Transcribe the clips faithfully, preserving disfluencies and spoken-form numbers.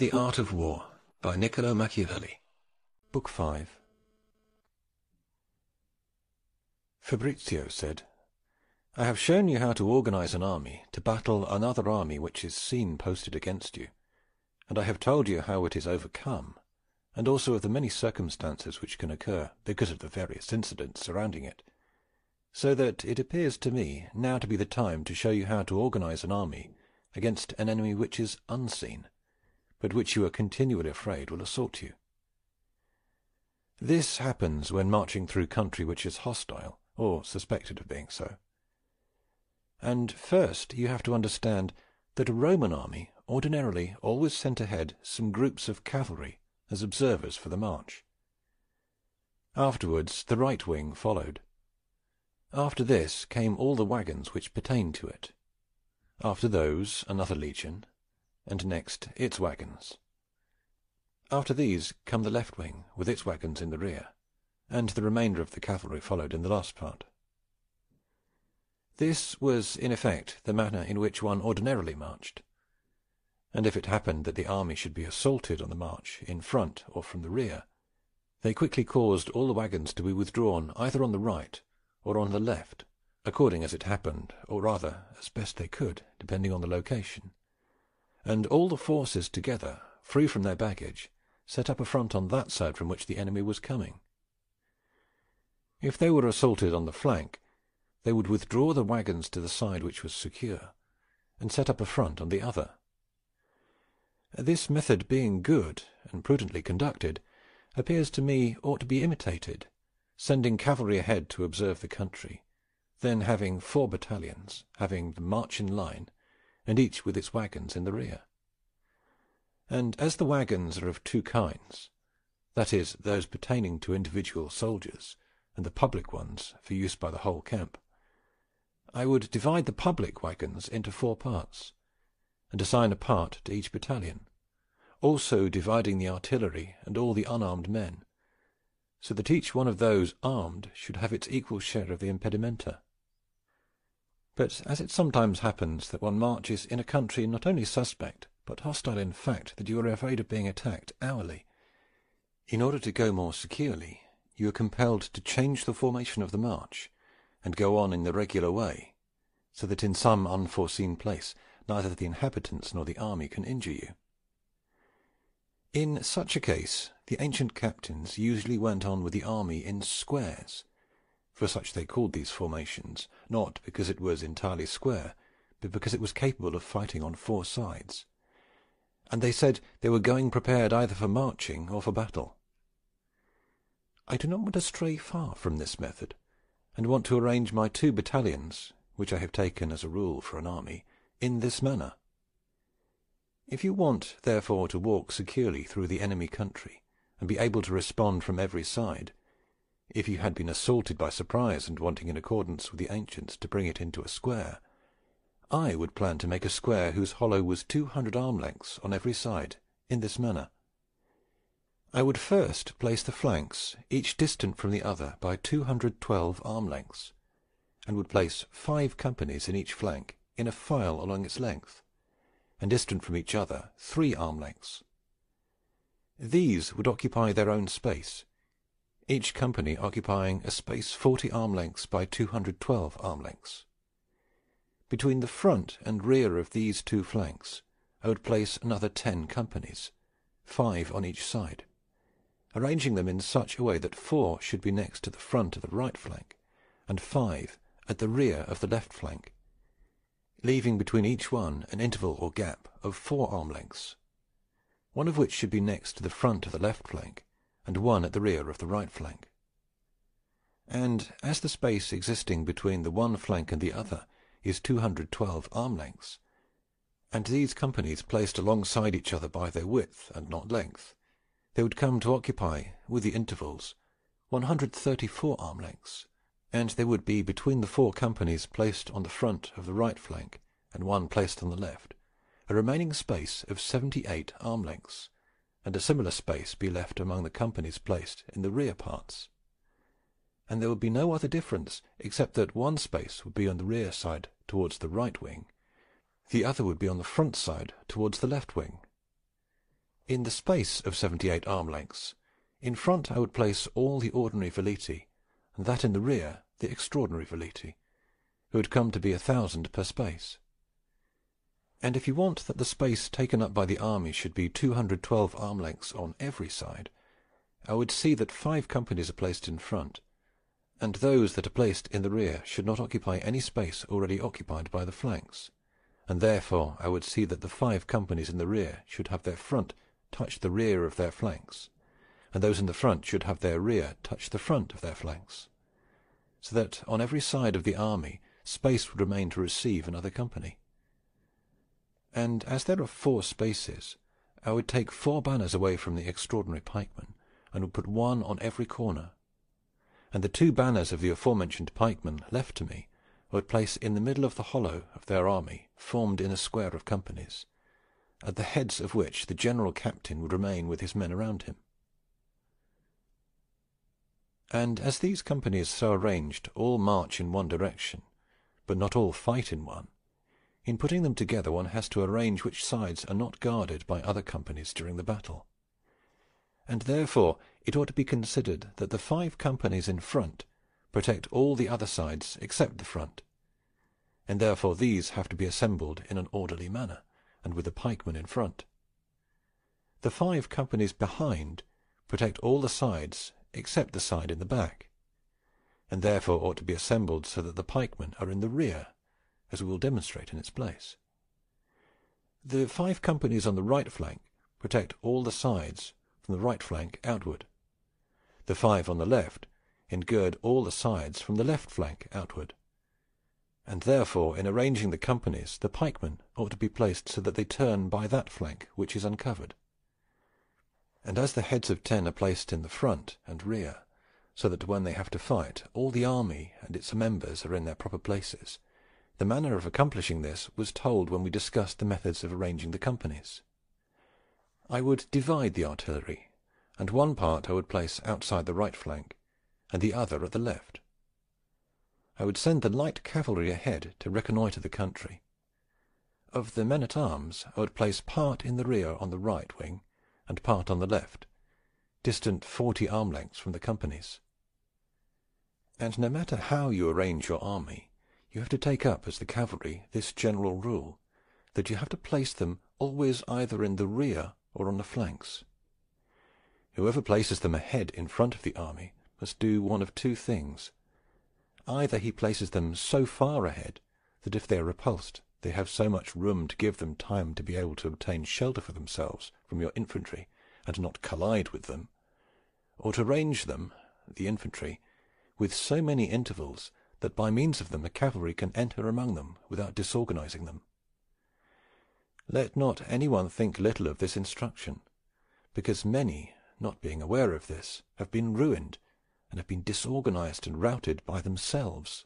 The Art of War by Niccolo Machiavelli. Book five. Fabrizio said, "I have shown you how to organize an army to battle another army which is seen posted against you, and I have told you how it is overcome, and also of the many circumstances which can occur because of the various incidents surrounding it, so that it appears to me now to be the time to show you how to organize an army against an enemy which is unseen, but which you are continually afraid will assault you. This happens when marching through country which is hostile, or suspected of being so. And first you have to understand that a Roman army ordinarily always sent ahead some groups of cavalry as observers for the march. Afterwards the right wing followed. After this came all the wagons which pertained to it. After those another legion, and next its wagons. After these come the left wing with its wagons in the rear, and the remainder of the cavalry followed in the last part. This was in effect the manner in which one ordinarily marched, and if it happened that the army should be assaulted on the march in front or from the rear, they quickly caused all the wagons to be withdrawn either on the right or on the left, according as it happened, or rather as best they could, depending on the location, and all the forces together, free from their baggage, set up a front on that side from which the enemy was coming. If they were assaulted on the flank, they would withdraw the wagons to the side which was secure, and set up a front on the other. This method, being good and prudently conducted, appears to me ought to be imitated, sending cavalry ahead to observe the country, then having four battalions, having the march in line, and each with its wagons in the rear. And as the wagons are of two kinds, that is, those pertaining to individual soldiers, and the public ones for use by the whole camp, I would divide the public wagons into four parts, and assign a part to each battalion, also dividing the artillery and all the unarmed men, so that each one of those armed should have its equal share of the impedimenta. But as it sometimes happens that one marches in a country not only suspect, but hostile in fact, that you are afraid of being attacked hourly, in order to go more securely, you are compelled to change the formation of the march, and go on in the regular way, so that in some unforeseen place neither the inhabitants nor the army can injure you. In such a case the ancient captains usually went on with the army in squares, for such they called these formations, not because it was entirely square, but because it was capable of fighting on four sides, and they said they were going prepared either for marching or for battle. I do not want to stray far from this method, and want to arrange my two battalions, which I have taken as a rule for an army, in this manner. If you want, therefore, to walk securely through the enemy country, and be able to respond from every side, if you had been assaulted by surprise and wanting in accordance with the ancients to bring it into a square, I would plan to make a square whose hollow was two hundred arm lengths on every side, in this manner. I would first place the flanks, each distant from the other by two hundred twelve arm lengths, and would place five companies in each flank in a file along its length, and distant from each other three arm lengths. These would occupy their own space, each company occupying a space forty arm lengths by two hundred twelve arm lengths. Between the front and rear of these two flanks I would place another ten companies, five on each side, arranging them in such a way that four should be next to the front of the right flank, and five at the rear of the left flank, leaving between each one an interval or gap of four arm lengths, one of which should be next to the front of the left flank, and one at the rear of the right flank. And as the space existing between the one flank and the other is two hundred twelve arm lengths, and these companies placed alongside each other by their width and not length, they would come to occupy, with the intervals, one hundred thirty-four arm lengths, and there would be between the four companies placed on the front of the right flank and one placed on the left a remaining space of seventy-eight arm lengths, and a similar space be left among the companies placed in the rear parts. And there would be no other difference, except that one space would be on the rear side towards the right wing, the other would be on the front side towards the left wing. in the space of seventy-eight arm lengths, in front I would place all the ordinary veleti, and that in the rear the extraordinary veleti, who would come to be a thousand per space. And if you want that the space taken up by the army should be two hundred twelve arm lengths on every side, I would see that five companies are placed in front, and those that are placed in the rear should not occupy any space already occupied by the flanks, and therefore I would see that the five companies in the rear should have their front touch the rear of their flanks, and those in the front should have their rear touch the front of their flanks, so that on every side of the army space would remain to receive another company. And as there are four spaces, I would take four banners away from the extraordinary pikemen, and would put one on every corner, and the two banners of the aforementioned pikemen left to me I would place in the middle of the hollow of their army, formed in a square of companies, at the heads of which the general captain would remain with his men around him. And as these companies so arranged all march in one direction, but not all fight in one, in putting them together one has to arrange which sides are not guarded by other companies during the battle. And therefore it ought to be considered that the five companies in front protect all the other sides except the front, and therefore these have to be assembled in an orderly manner, and with the pikemen in front. The five companies behind protect all the sides except the side in the back, and therefore ought to be assembled so that the pikemen are in the rear, as we will demonstrate in its place. The five companies on the right flank protect all the sides from the right flank outward. The five on the left engird all the sides from the left flank outward, and therefore in arranging the companies the pikemen ought to be placed so that they turn by that flank which is uncovered. And as the heads of ten are placed in the front and rear, so that when they have to fight all the army and its members are in their proper places, the manner of accomplishing this was told when we discussed the methods of arranging the companies. I would divide the artillery, and one part I would place outside the right flank, and the other at the left. I would send the light cavalry ahead to reconnoitre the country. Of the men-at-arms I would place part in the rear on the right wing, and part on the left, distant forty arm lengths from the companies. And no matter how you arrange your army, you have to take up as the cavalry this general rule, that you have to place them always either in the rear or on the flanks. Whoever places them ahead in front of the army must do one of two things. Either he places them so far ahead that if they are repulsed they have so much room to give them time to be able to obtain shelter for themselves from your infantry and not collide with them, or to range them, the infantry, with so many intervals that by means of them the cavalry can enter among them without disorganizing them. Let not any one think little of this instruction, because many, not being aware of this, have been ruined and have been disorganized and routed by themselves.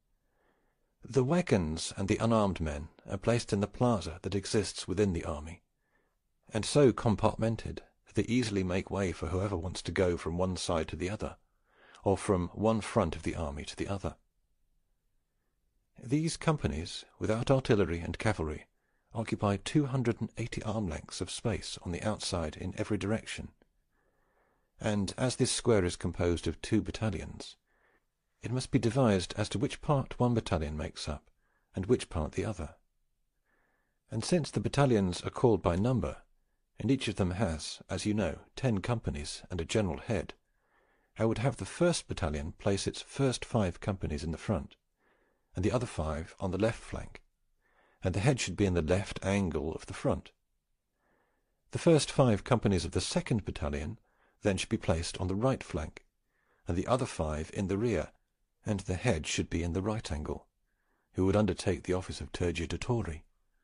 The wagons and the unarmed men are placed in the plaza that exists within the army, and so compartmented that they easily make way for whoever wants to go from one side to the other, or from one front of the army to the other. These companies, without artillery and cavalry, occupy two hundred and eighty arm lengths of space on the outside in every direction, and as this square is composed of two battalions, it must be devised as to which part one battalion makes up, and which part the other. And since the battalions are called by number, and each of them has, as you know, ten companies and a general head, I would have the first battalion place its first five companies in the front, and the other five on the left flank, and the head should be in the left angle of the front. The first five companies of the second battalion then should be placed on the right flank, and the other five in the rear, and the head should be in the right angle, who would undertake the office of tergitatore.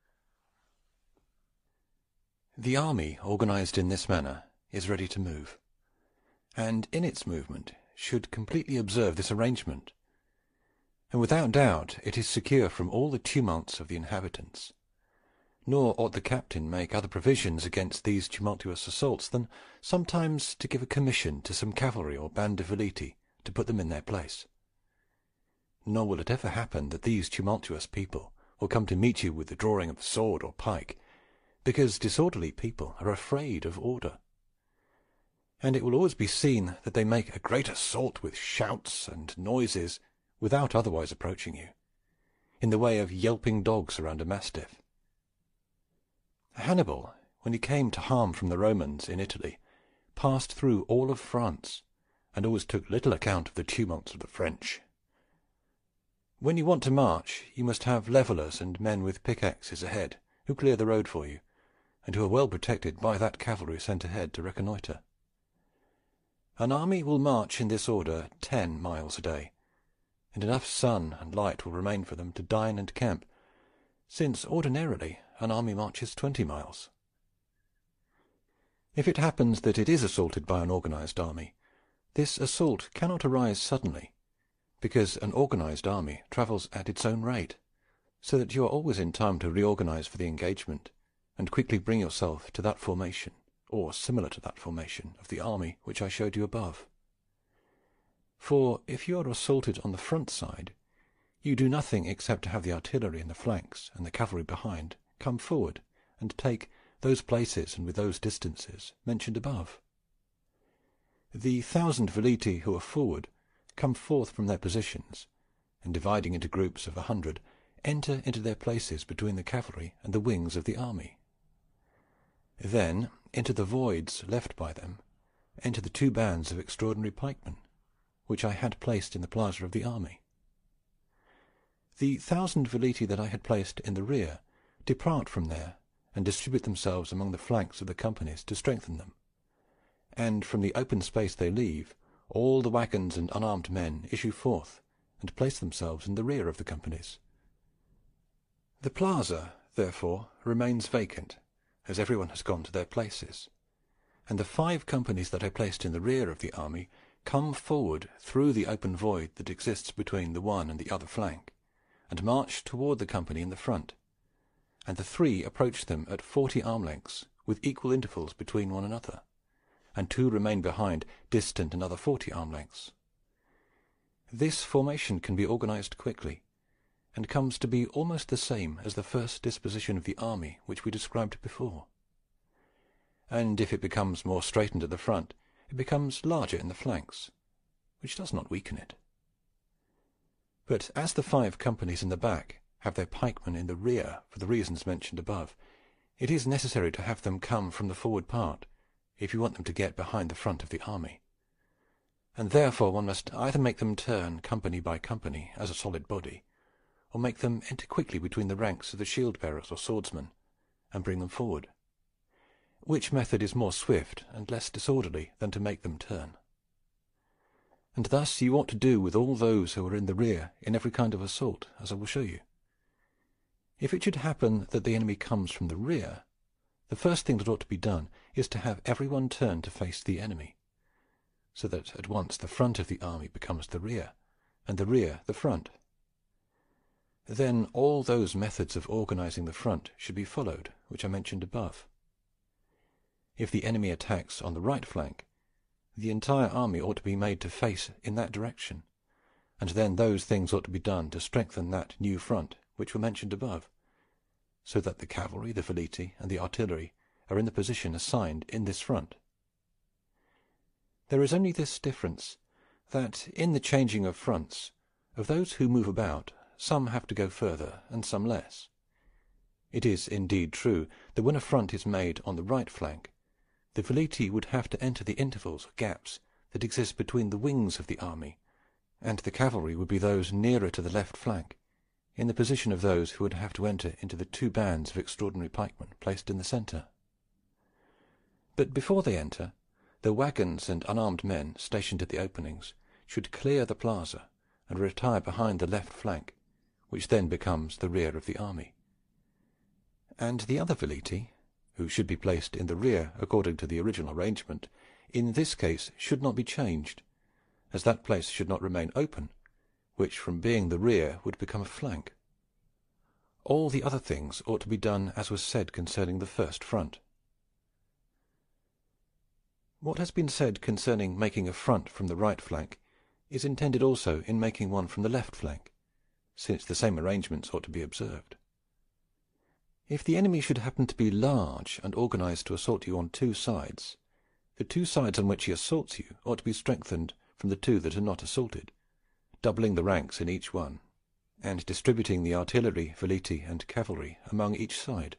The army, organized in this manner, is ready to move, and in its movement should completely observe this arrangement, and without doubt it is secure from all the tumults of the inhabitants. Nor ought the captain make other provisions against these tumultuous assaults than sometimes to give a commission to some cavalry or band of veleti to put them in their place. Nor will it ever happen that these tumultuous people will come to meet you with the drawing of sword or pike, because disorderly people are afraid of order. And it will always be seen that they make a great assault with shouts and noises without otherwise approaching you, in the way of yelping dogs around a mastiff. Hannibal, when he came to harm from the Romans in Italy, passed through all of France, and always took little account of the tumults of the French. When you want to march, you must have levellers and men with pickaxes ahead, who clear the road for you, and who are well protected by that cavalry sent ahead to reconnoitre. An army will march in this order ten miles a day, and enough sun and light will remain for them to dine and camp, since ordinarily an army marches twenty miles. If it happens that it is assaulted by an organized army, this assault cannot arise suddenly, because an organized army travels at its own rate, so that you are always in time to reorganize for the engagement, and quickly bring yourself to that formation, or similar to that formation, of the army which I showed you above. For if you are assaulted on the front side, you do nothing except to have the artillery in the flanks and the cavalry behind come forward and take those places and with those distances mentioned above. The thousand veleti who are forward come forth from their positions, and dividing into groups of a hundred, enter into their places between the cavalry and the wings of the army. Then into the voids left by them enter the two bands of extraordinary pikemen, which I had placed in the plaza of the army. The thousand veleti that I had placed in the rear depart from there and distribute themselves among the flanks of the companies to strengthen them, and from the open space they leave, all the wagons and unarmed men issue forth and place themselves in the rear of the companies. The plaza, therefore, remains vacant, as everyone has gone to their places, and the five companies that I placed in the rear of the army come forward through the open void that exists between the one and the other flank, and march toward the company in the front, and the three approach them at forty arm lengths, with equal intervals between one another, and two remain behind, distant another forty arm lengths. This formation can be organized quickly, and comes to be almost the same as the first disposition of the army which we described before. And if it becomes more straitened at the front, it becomes larger in the flanks, which does not weaken it. But as the five companies in the back have their pikemen in the rear for the reasons mentioned above, it is necessary to have them come from the forward part, if you want them to get behind the front of the army. And therefore one must either make them turn company by company as a solid body, or make them enter quickly between the ranks of the shield-bearers or swordsmen, and bring them forward, which method is more swift and less disorderly than to make them turn. And thus you ought to do with all those who are in the rear in every kind of assault, as I will show you. If it should happen that the enemy comes from the rear, the first thing that ought to be done is to have every one turn to face the enemy, so that at once the front of the army becomes the rear, and the rear the front. Then all those methods of organizing the front should be followed which I mentioned above. If the enemy attacks on the right flank, the entire army ought to be made to face in that direction, and then those things ought to be done to strengthen that new front which were mentioned above, so that the cavalry, the veleti, and the artillery are in the position assigned in this front. There is only this difference, that in the changing of fronts, of those who move about, some have to go further and some less. It is indeed true that when a front is made on the right flank, the veleti would have to enter the intervals or gaps that exist between the wings of the army, and the cavalry would be those nearer to the left flank, in the position of those who would have to enter into the two bands of extraordinary pikemen placed in the centre. But before they enter, the wagons and unarmed men stationed at the openings should clear the plaza and retire behind the left flank, which then becomes the rear of the army. And the other veleti, who should be placed in the rear according to the original arrangement, in this case should not be changed, as that place should not remain open, which from being the rear would become a flank. All the other things ought to be done as was said concerning the first front. What has been said concerning making a front from the right flank is intended also in making one from the left flank, since the same arrangements ought to be observed. If the enemy should happen to be large and organized to assault you on two sides, the two sides on which he assaults you ought to be strengthened from the two that are not assaulted, doubling the ranks in each one, and distributing the artillery, veleti, and cavalry among each side.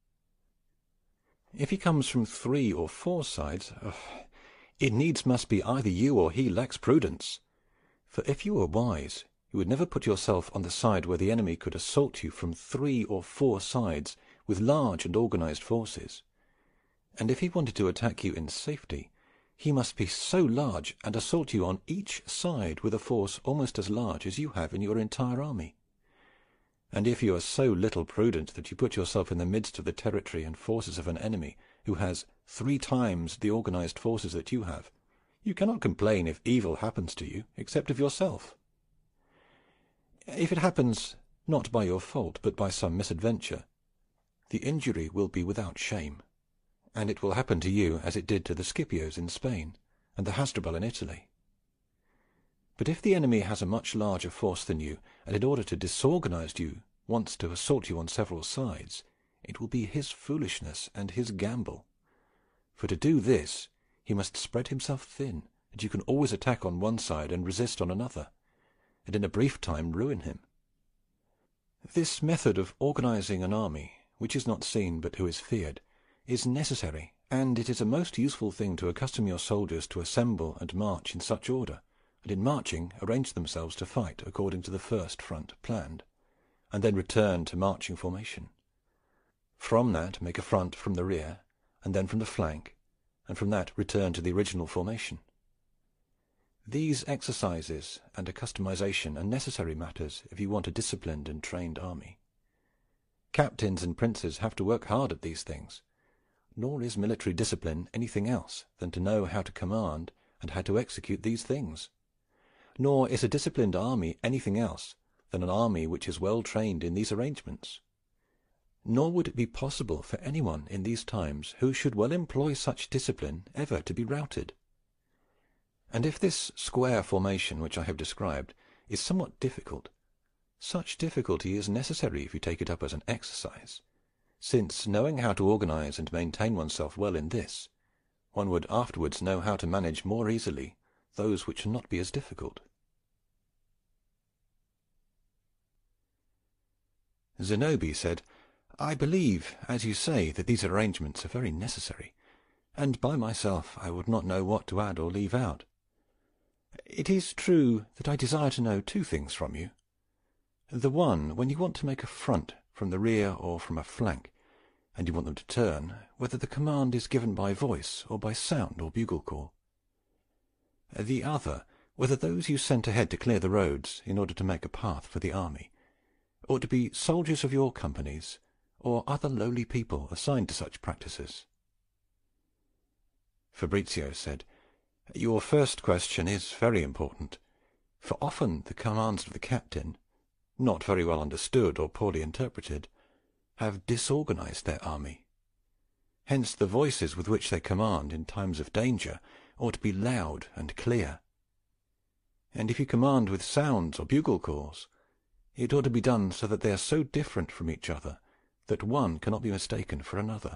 If he comes from three or four sides, oh, it needs must be either you or he lacks prudence. For if you were wise, you would never put yourself on the side where the enemy could assault you from three or four sides with large and organized forces. And if he wanted to attack you in safety, he must be so large and assault you on each side with a force almost as large as you have in your entire army. And if you are so little prudent that you put yourself in the midst of the territory and forces of an enemy who has three times the organized forces that you have, you cannot complain if evil happens to you, except of yourself. If it happens not by your fault, but by some misadventure, the injury will be without shame, and it will happen to you as it did to the Scipios in Spain and the Hasdrubal in Italy. But if the enemy has a much larger force than you, and in order to disorganize you wants to assault you on several sides, it will be his foolishness and his gamble. For to do this he must spread himself thin, and you can always attack on one side and resist on another, and in a brief time ruin him. This method of organizing an army, which is not seen but who is feared, is necessary, and it is a most useful thing to accustom your soldiers to assemble and march in such order, and in marching arrange themselves to fight according to the first front planned, and then return to marching formation. From that make a front from the rear, and then from the flank, and from that return to the original formation. These exercises and accustomization are necessary matters if you want a disciplined and trained army. Captains and princes have to work hard at these things, nor is military discipline anything else than to know how to command and how to execute these things. Nor is a disciplined army anything else than an army which is well trained in these arrangements. Nor would it be possible for anyone in these times who should well employ such discipline ever to be routed. And if this square formation which I have described is somewhat difficult, such difficulty is necessary if you take it up as an exercise, since, knowing how to organize and maintain oneself well in this, one would afterwards know how to manage more easily those which will not be as difficult. Zenobie said, "I believe, as you say, that these arrangements are very necessary, and by myself I would not know what to add or leave out. It is true that I desire to know two things from you. The one, when you want to make a front from the rear or from a flank, and you want them to turn, whether the command is given by voice or by sound or bugle call. The other, whether those you sent ahead to clear the roads in order to make a path for the army ought to be soldiers of your companies or other lowly people assigned to such practices." Fabrizio said, "Your first question is very important, for often the commands of the captain, not very well understood or poorly interpreted, have disorganized their army. Hence the voices with which they command in times of danger ought to be loud and clear. And if you command with sounds or bugle calls, it ought to be done so that they are so different from each other that one cannot be mistaken for another.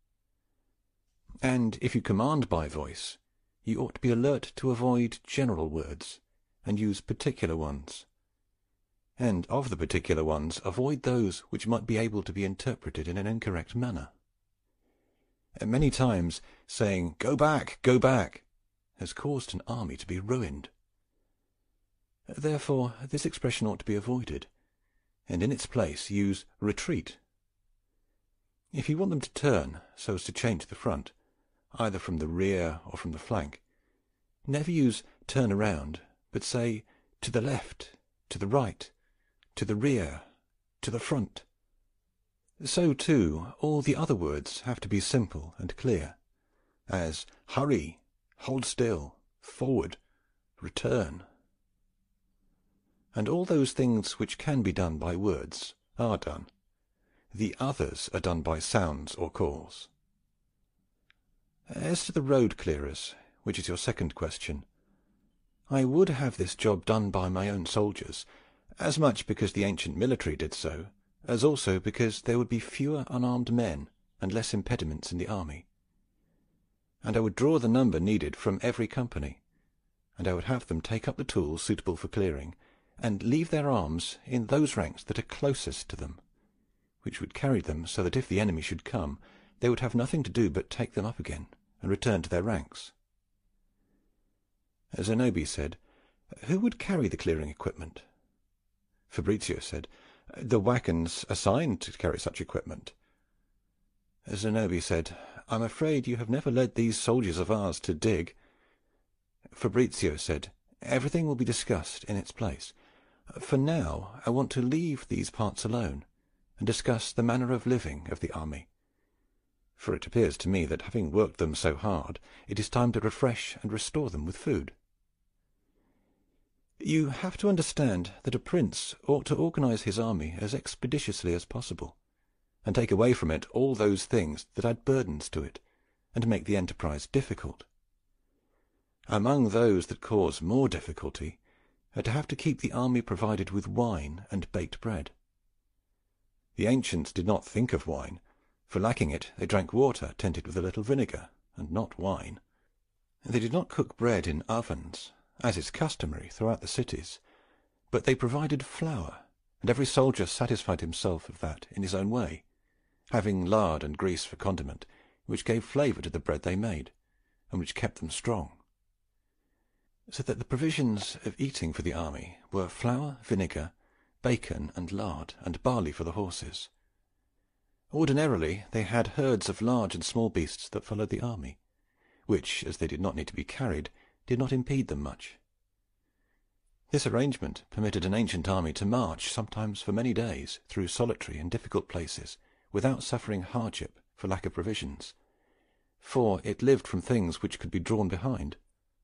And if you command by voice, you ought to be alert to avoid general words, and use particular ones. And of the particular ones, avoid those which might be able to be interpreted in an incorrect manner. Many times saying, 'Go back, go back,' has caused an army to be ruined. Therefore this expression ought to be avoided, and in its place use 'retreat.' If you want them to turn so as to change the front, either from the rear or from the flank, never use 'turn around,' but say 'to the left, to the right, to the rear, to the front.' So, too, all the other words have to be simple and clear, as 'hurry,' 'hold still,' 'forward,' 'return.' And all those things which can be done by words are done. The others are done by sounds or calls. As to the road clearers, which is your second question, I would have this job done by my own soldiers, as much because the ancient military did so, as also because there would be fewer unarmed men and less impediments in the army. And I would draw the number needed from every company, and I would have them take up the tools suitable for clearing, and leave their arms in those ranks that are closest to them, which would carry them so that if the enemy should come, they would have nothing to do but take them up again and return to their ranks. Zenobia said, "Who would carry the clearing equipment?" Fabrizio said, "The wagons assigned to carry such equipment." Zenobia said, "I'm afraid you have never led these soldiers of ours to dig." Fabrizio said, "Everything will be discussed in its place. For now I want to leave these parts alone, and discuss the manner of living of the army. For it appears to me that, having worked them so hard, it is time to refresh and restore them with food. You have to understand that a prince ought to organize his army as expeditiously as possible, and take away from it all those things that add burdens to it, and make the enterprise difficult. Among those that cause more difficulty are to have to keep the army provided with wine and baked bread. The ancients did not think of wine, for lacking it they drank water tinted with a little vinegar, and not wine. They did not cook bread in ovens, as is customary throughout the cities, but they provided flour, and every soldier satisfied himself of that in his own way, having lard and grease for condiment, which gave flavor to the bread they made, and which kept them strong. So that the provisions of eating for the army were flour, vinegar, bacon, and lard, and barley for the horses. Ordinarily they had herds of large and small beasts that followed the army, which, as they did not need to be carried, did not impede them much. This arrangement permitted an ancient army to march, sometimes for many days, through solitary and difficult places, without suffering hardship for lack of provisions, for it lived from things which could be drawn behind.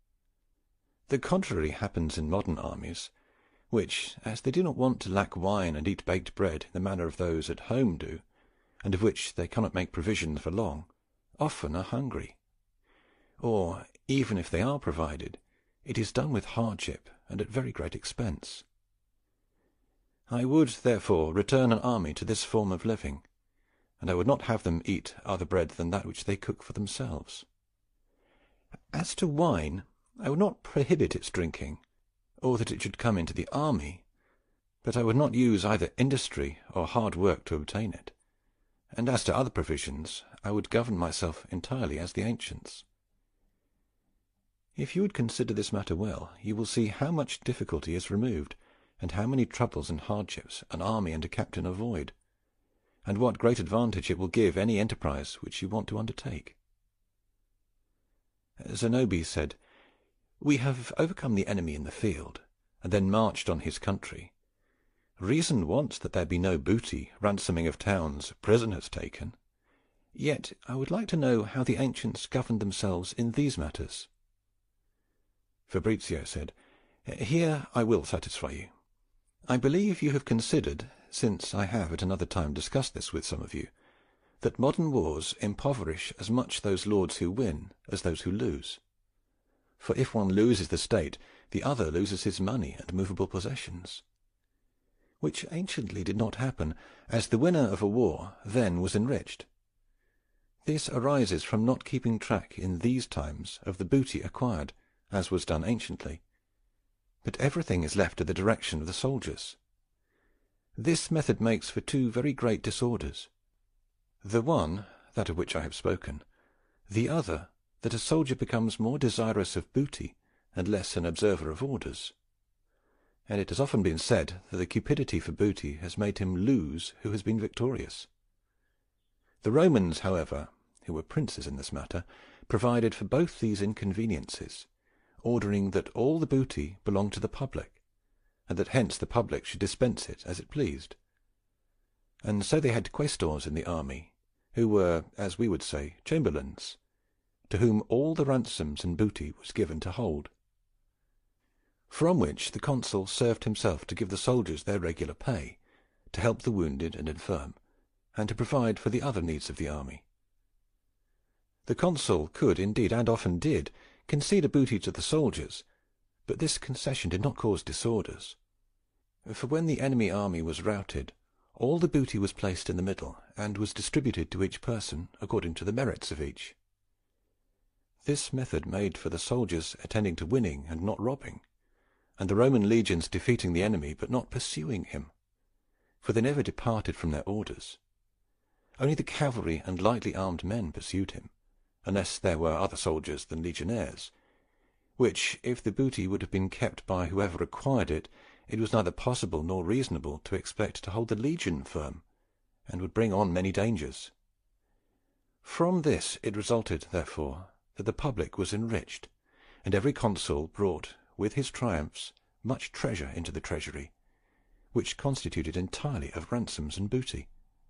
The contrary happens in modern armies, which, as they do not want to lack wine and eat baked bread in the manner of those at home do, and of which they cannot make provision for long, often are hungry. Or, even if they are provided, it is done with hardship and at very great expense. I would, therefore, return an army to this form of living, and I would not have them eat other bread than that which they cook for themselves. As to wine, I would not prohibit its drinking, or that it should come into the army, but I would not use either industry or hard work to obtain it, and as to other provisions, I would govern myself entirely as the ancients. If you would consider this matter well, you will see how much difficulty is removed, and how many troubles and hardships an army and a captain avoid, and what great advantage it will give any enterprise which you want to undertake." Zenobia said, "We have overcome the enemy in the field, and then marched on his country. Reason wants that there be no booty, ransoming of towns, prisoners taken. Yet I would like to know how the ancients governed themselves in these matters." Fabrizio said, "Here I will satisfy you. I believe you have considered, since I have at another time discussed this with some of you, that modern wars impoverish as much those lords who win as those who lose. For if one loses the state, the other loses his money and movable possessions, which anciently did not happen, as the winner of a war then was enriched. This arises from not keeping track in these times of the booty acquired, as was done anciently, but everything is left to the direction of the soldiers. This method makes for two very great disorders. The one, that of which I have spoken; the other, that a soldier becomes more desirous of booty and less an observer of orders. And it has often been said that the cupidity for booty has made him lose who has been victorious. The Romans, however, who were princes in this matter, provided for both these inconveniences, ordering that all the booty belonged to the public, and that hence the public should dispense it as it pleased. And so they had quaestors in the army, who were, as we would say, chamberlains, to whom all the ransoms and booty was given to hold, from which the consul served himself to give the soldiers their regular pay, to help the wounded and infirm, and to provide for the other needs of the army. The consul could indeed, and often did, concede a booty to the soldiers, but this concession did not cause disorders. For when the enemy army was routed, All the booty was placed in the middle, and was distributed to each person according to the merits of each. This method made for the soldiers attending to winning and not robbing, and the Roman legions defeating the enemy but not pursuing him, for they never departed from their orders. Only the cavalry and lightly armed men pursued him, unless there were other soldiers than legionaries, which, if the booty would have been kept by whoever required it, it was neither possible nor reasonable to expect to hold the legion firm, and would bring on many dangers. From this it resulted, therefore, that the public was enriched, and every consul brought, with his triumphs, much treasure into the treasury, which constituted entirely of ransoms and booty.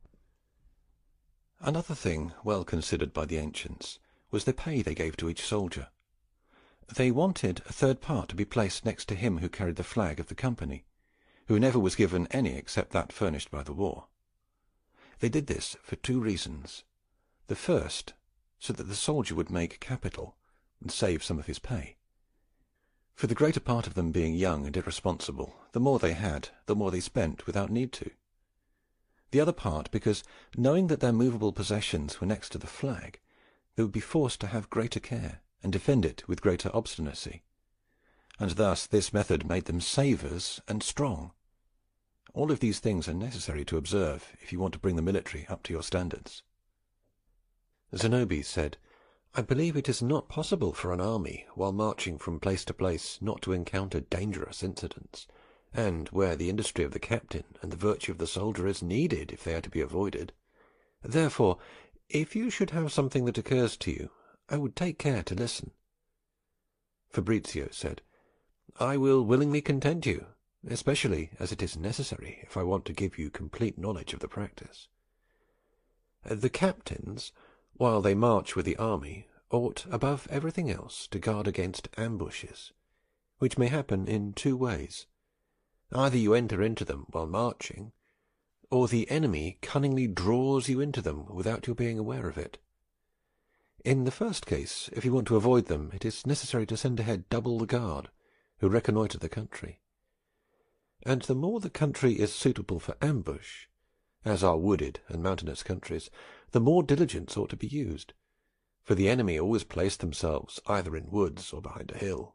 Another thing well considered by the ancients was the pay they gave to each soldier. They wanted a third part to be placed next to him who carried the flag of the company, who never was given any except that furnished by the war. They did this for two reasons. The first, so that the soldier would make capital and save some of his pay. For the greater part of them being young and irresponsible, the more they had, the more they spent without need to. The other part because, knowing that their movable possessions were next to the flag, they would be forced to have greater care and defend it with greater obstinacy, and thus this method made them savers and strong. All of these things are necessary to observe if you want to bring the military up to your standards. Zenobes said, "I believe it is not possible for an army, while marching from place to place, not to encounter dangerous incidents, and where the industry of the captain and the virtue of the soldier is needed if they are to be avoided. Therefore, if you should have something that occurs to you, I would take care to listen." Fabrizio said, "I will willingly content you, especially as it is necessary if I want to give you complete knowledge of the practice. The captains, while they march with the army, ought above everything else to guard against ambushes, which may happen in two ways. Either you enter into them while marching, or the enemy cunningly draws you into them without your being aware of it. In the first case, if you want to avoid them, it is necessary to send ahead double the guard, who reconnoitre the country. And the more the country is suitable for ambush, as are wooded and mountainous countries, the more diligence ought to be used, for the enemy always place themselves either in woods or behind a hill.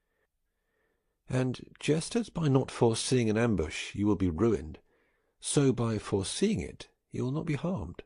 And just as by not foreseeing an ambush you will be ruined, so by foreseeing it you will not be harmed.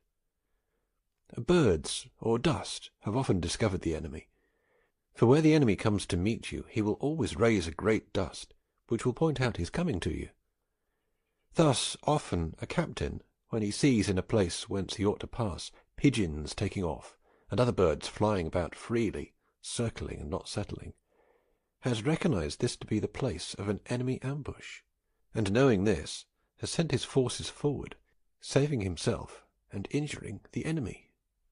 Birds or dust have often discovered the enemy, for where the enemy comes to meet you he will always raise a great dust, which will point out his coming to you. Thus often a captain, when he sees in a place whence he ought to pass pigeons taking off, and other birds flying about freely, circling and not settling, has recognized this to be the place of an enemy ambush, and knowing this, has sent his forces forward, saving himself and injuring the enemy.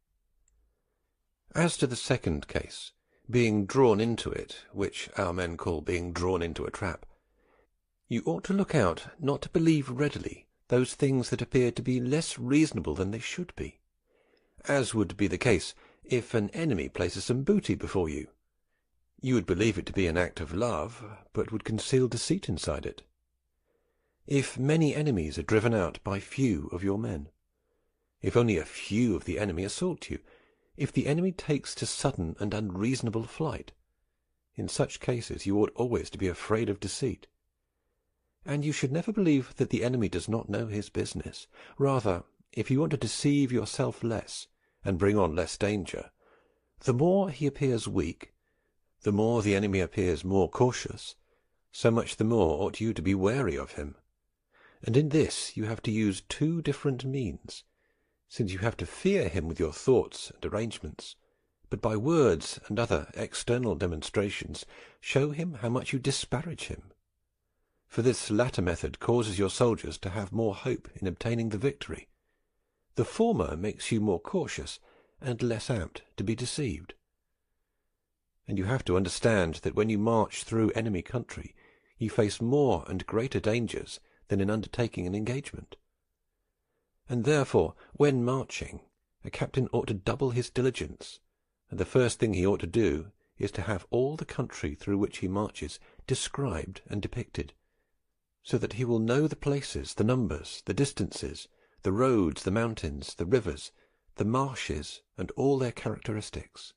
As to the second case, being drawn into it, which our men call being drawn into a trap, you ought to look out not to believe readily those things that appear to be less reasonable than they should be, as would be the case if an enemy places some booty before you. You would believe it to be an act of love, but would conceal deceit inside it. If many enemies are driven out by few of your men, if only a few of the enemy assault you, if the enemy takes to sudden and unreasonable flight, in such cases you ought always to be afraid of deceit. And you should never believe that the enemy does not know his business. Rather, if you want to deceive yourself less, and bring on less danger, the more he appears weak, the more the enemy appears more cautious, so much the more ought you to be wary of him. And in this you have to use two different means, since you have to fear him with your thoughts and arrangements, but by words and other external demonstrations show him how much you disparage him. For this latter method causes your soldiers to have more hope in obtaining the victory. The former makes you more cautious and less apt to be deceived. And you have to understand that when you march through enemy country, you face more and greater dangers than in undertaking an engagement. And therefore, when marching, a captain ought to double his diligence, and the first thing he ought to do is to have all the country through which he marches described and depicted, so that he will know the places, the numbers, the distances, the roads, the mountains, the rivers, the marshes, and all their characteristics.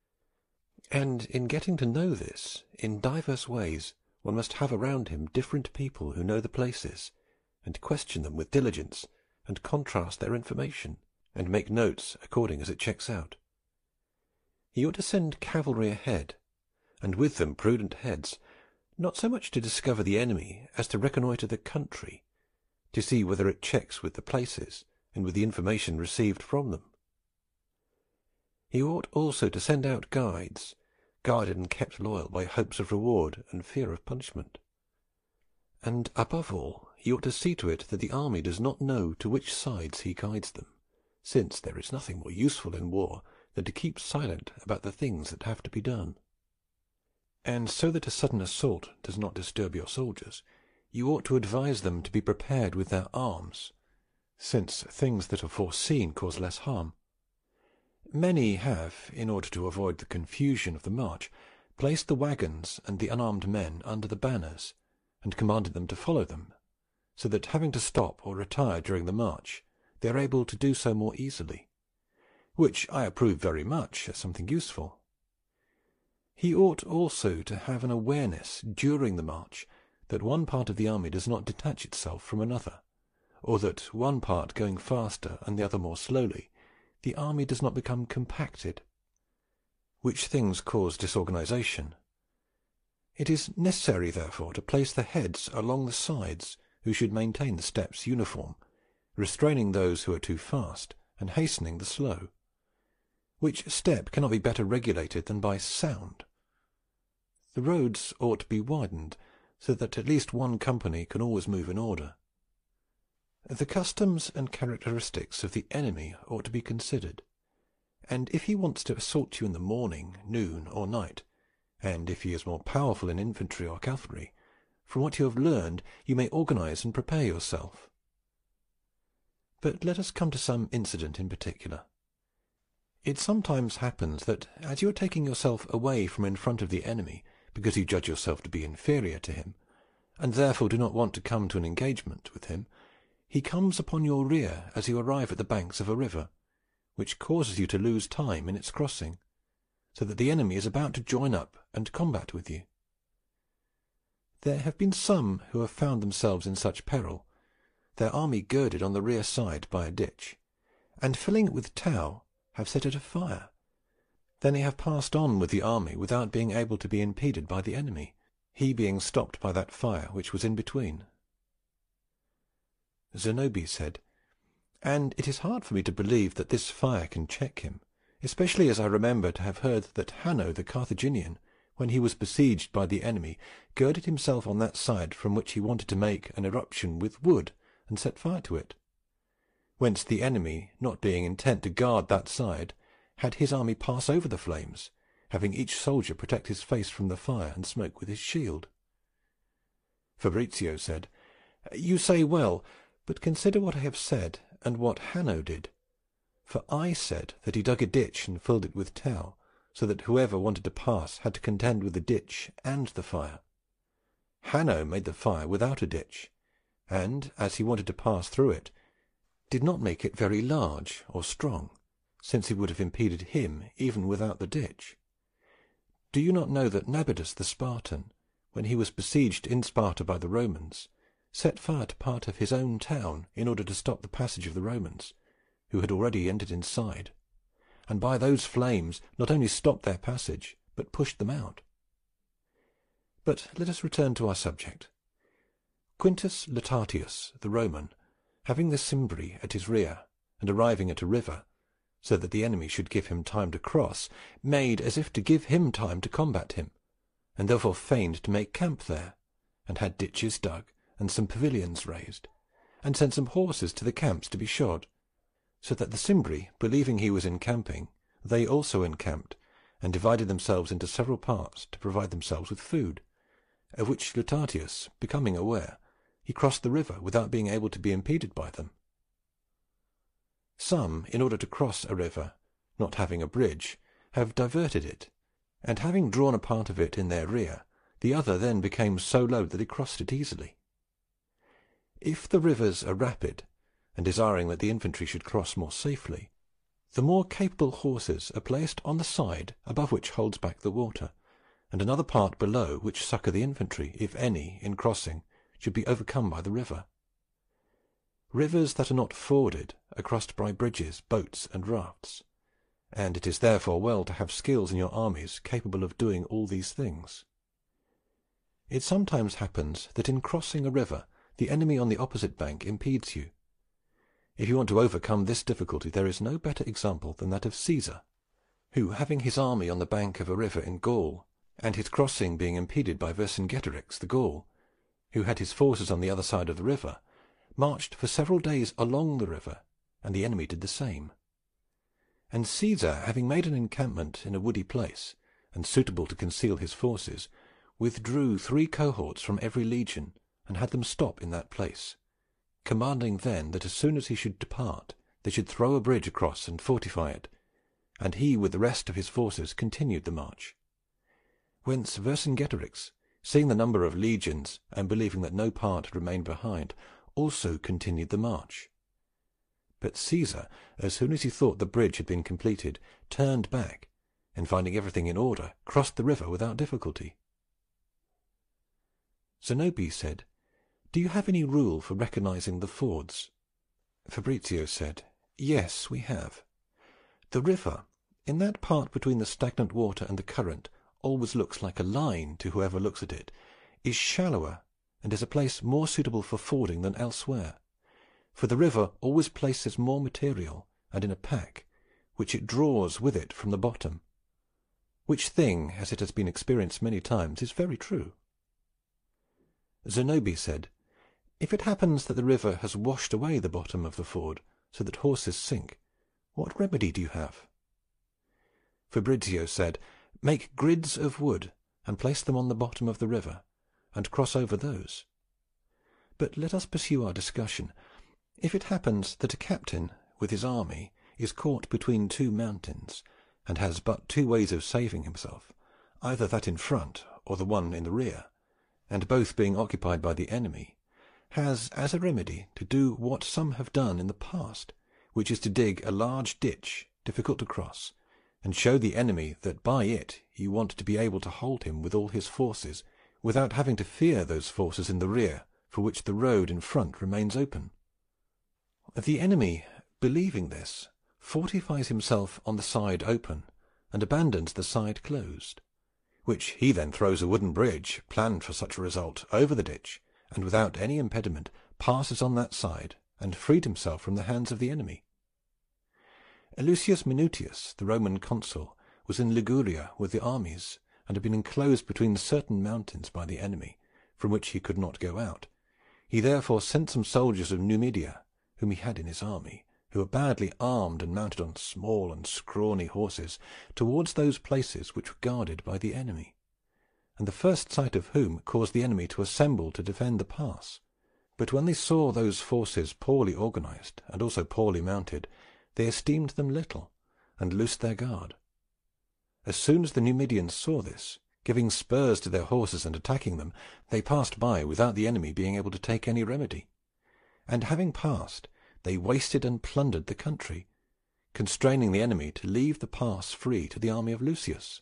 And in getting to know this, in divers ways one must have around him different people who know the places, and question them with diligence, and contrast their information, and make notes according as it checks out. He ought to send cavalry ahead, and with them prudent heads, not so much to discover the enemy as to reconnoitre the country, to see whether it checks with the places and with the information received from them. He ought also to send out guides, guarded and kept loyal by hopes of reward and fear of punishment. And above all, he ought to see to it that the army does not know to which sides he guides them, since there is nothing more useful in war than to keep silent about the things that have to be done. And so that a sudden assault does not disturb your soldiers, you ought to advise them to be prepared with their arms, since things that are foreseen cause less harm. Many have, in order to avoid the confusion of the march, placed the wagons and the unarmed men under the banners, and commanded them to follow them, so that, having to stop or retire during the march, they are able to do so more easily, which I approve very much as something useful. He ought also to have an awareness during the march that one part of the army does not detach itself from another, or that, one part going faster and the other more slowly, the army does not become compacted, which things cause disorganization. It is necessary, therefore, to place the heads along the sides, who should maintain the steps uniform, restraining those who are too fast, and hastening the slow, which step cannot be better regulated than by sound. The roads ought to be widened, so that at least one company can always move in order. The customs and characteristics of the enemy ought to be considered, and if he wants to assault you in the morning, noon, or night, and if he is more powerful in infantry or cavalry, from what you have learned you may organize and prepare yourself. But let us come to some incident in particular. It sometimes happens that, as you are taking yourself away from in front of the enemy, because you judge yourself to be inferior to him, and therefore do not want to come to an engagement with him, he comes upon your rear as you arrive at the banks of a river, which causes you to lose time in its crossing, so that the enemy is about to join up and combat with you. There have been some who have found themselves in such peril, their army girded on the rear side by a ditch, and filling it with tow, have set it afire. Then they have passed on with the army without being able to be impeded by the enemy, he being stopped by that fire which was in between. Zenobie said, "And it is hard for me to believe that this fire can check him, especially as I remember to have heard that Hanno the Carthaginian, when he was besieged by the enemy, girded himself on that side from which he wanted to make an eruption with wood and set fire to it, whence the enemy, not being intent to guard that side, had his army pass over the flames, having each soldier protect his face from the fire and smoke with his shield." Fabrizio said, "You say well, but consider what I have said and what Hanno did. For I said that he dug a ditch and filled it with tow, so that whoever wanted to pass had to contend with the ditch and the fire. Hanno made the fire without a ditch, and, as he wanted to pass through it, did not make it very large or strong, since it would have impeded him even without the ditch. Do you not know that Nabonidus the Spartan, when he was besieged in Sparta by the Romans, set fire to part of his own town in order to stop the passage of the Romans, who had already entered inside, and by those flames not only stopped their passage, but pushed them out? But let us return to our subject. Quintus Lutatius, the Roman, having the Cimbri at his rear, and arriving at a river, so that the enemy should give him time to cross, made as if to give him time to combat him, and therefore feigned to make camp there, and had ditches dug, and some pavilions raised, and sent some horses to the camps to be shod, so that the Cimbri, believing he was encamping, they also encamped, and divided themselves into several parts to provide themselves with food, of which Lutatius, becoming aware, he crossed the river without being able to be impeded by them. Some, in order to cross a river, not having a bridge, have diverted it, and having drawn a part of it in their rear, the other then became so low that they crossed it easily. If the rivers are rapid, and desiring that the infantry should cross more safely, the more capable horses are placed on the side above which holds back the water, and another part below which succour the infantry, if any, in crossing, should be overcome by the river. Rivers that are not forded are crossed by bridges, boats, and rafts, and it is therefore well to have skills in your armies capable of doing all these things. It sometimes happens that in crossing a river the enemy on the opposite bank impedes you. If you want to overcome this difficulty, there is no better example than that of Caesar, who, having his army on the bank of a river in Gaul, and his crossing being impeded by Vercingetorix the Gaul, who had his forces on the other side of the river, marched for several days along the river, and the enemy did the same. And Caesar, having made an encampment in a woody place, and suitable to conceal his forces, withdrew three cohorts from every legion, and had them stop in that place, commanding then that as soon as he should depart they should throw a bridge across and fortify it, and he with the rest of his forces continued the march. Whence Vercingetorix, seeing the number of legions, and believing that no part had remained behind, also continued the march. But Caesar, as soon as he thought the bridge had been completed, turned back, and finding everything in order, crossed the river without difficulty. Zenobia said, "Do you have any rule for recognizing the fords?" Fabrizio said, "Yes, we have. The river, in that part between the stagnant water and the current, always looks like a line to whoever looks at it, is shallower, and is a place more suitable for fording than elsewhere. For the river always places more material, and in a pack, which it draws with it from the bottom, which thing, as it has been experienced many times, is very true." Zenobia said, "If it happens that the river has washed away the bottom of the ford, so that horses sink, what remedy do you have?" Fabrizio said, "Make grids of wood, and place them on the bottom of the river, and cross over those. But let us pursue our discussion. If it happens that a captain with his army is caught between two mountains, and has but two ways of saving himself, either that in front or the one in the rear, and both being occupied by the enemy, has as a remedy to do what some have done in the past, which is to dig a large ditch difficult to cross, and show the enemy that by it you want to be able to hold him with all his forces, without having to fear those forces in the rear, for which the road in front remains open. The enemy, believing this, fortifies himself on the side open, and abandons the side closed, which he then throws a wooden bridge, planned for such a result, over the ditch, and without any impediment passes on that side, and freed himself from the hands of the enemy. Lucius Minutius, the Roman consul, was in Liguria with the armies, and had been enclosed between certain mountains by the enemy, from which he could not go out. He therefore sent some soldiers of Numidia, whom he had in his army, who were badly armed and mounted on small and scrawny horses, towards those places which were guarded by the enemy, and the first sight of whom caused the enemy to assemble to defend the pass. But when they saw those forces poorly organized and also poorly mounted, they esteemed them little, and loosed their guard. As soon as the Numidians saw this, giving spurs to their horses and attacking them, they passed by without the enemy being able to take any remedy, and having passed, they wasted and plundered the country, constraining the enemy to leave the pass free to the army of Lucius.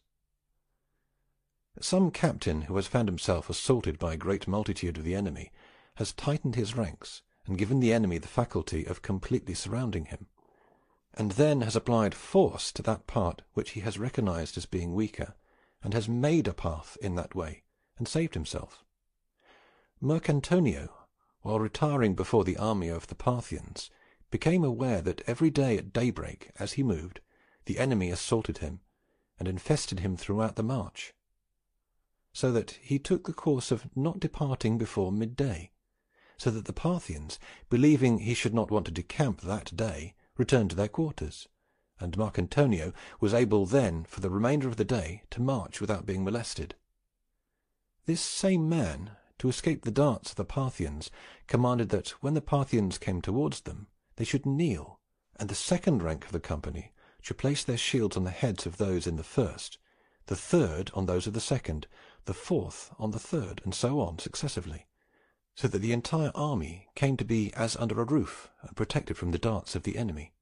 Some captain who has found himself assaulted by a great multitude of the enemy has tightened his ranks and given the enemy the faculty of completely surrounding him, and then has applied force to that part which he has recognized as being weaker, and has made a path in that way, and saved himself. Marcantonio, while retiring before the army of the Parthians, became aware that every day at daybreak, as he moved, the enemy assaulted him, and infested him throughout the march, so that he took the course of not departing before midday, so that the Parthians, believing he should not want to decamp that day, returned to their quarters, and Marcantonio was able then for the remainder of the day to march without being molested. This same man, to escape the darts of the Parthians, commanded that when the Parthians came towards them they should kneel, and the second rank of the company should place their shields on the heads of those in the first, the third on those of the second, the fourth on the third, and so on successively, so that the entire army came to be as under a roof, and protected from the darts of the enemy.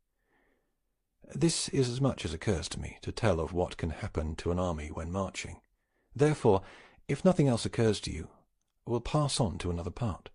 This is as much as occurs to me to tell of what can happen to an army when marching. Therefore, if nothing else occurs to you, I will pass on to another part.